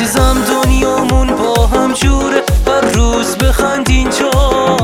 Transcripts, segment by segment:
عزیزم دنیامون با هم جوره، هر روز بخندین جا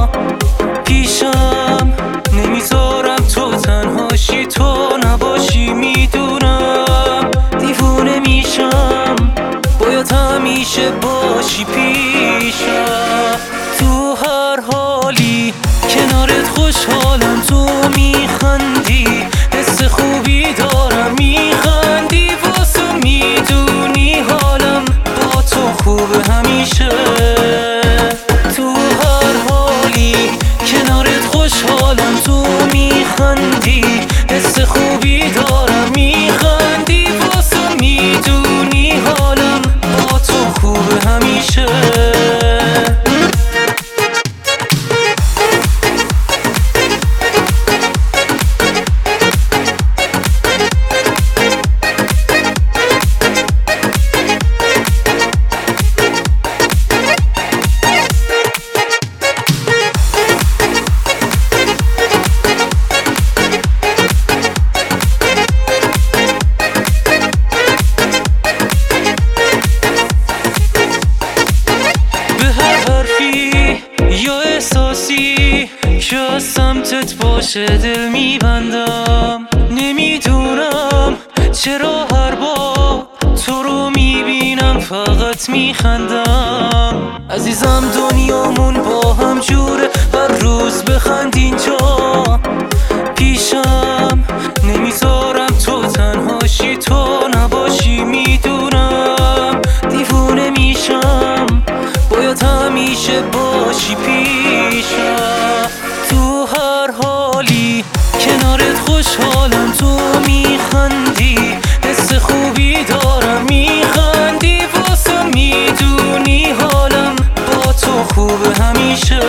پیشم نمیذارم تو تنهاشی، تو نباشی میدونم دیوونه میشم، باید همیشه باشی پیشم. تو هر حالی کنارت خوشحالم، تو میخندی حس خوبی دارم، میخندی واسه میدونی حالم با تو خوبه همیشه. تو هر حالی کنارت خوشحالم، تو میخندی حس خوبی دارم، میخندی واسه میدونی حالم با تو خوبه همیشه. یا احساسی که از سمتت باشه دل میبندم، نمیدونم چرا هر بار تو رو میبینم فقط میخندم. عزیزم دنیامون با هم جوره، هر روز بخندین جا پیشم نمیذارم تو تنهاشی، تو نباشی میدونم دیوونه میشم، باید همیشه باشی پیشم. تو هر حالی کنارت خوشحالم، تو میخندی حس خوبی دارم، میخندی واسه میدونی حالم با تو خوبه همیشه.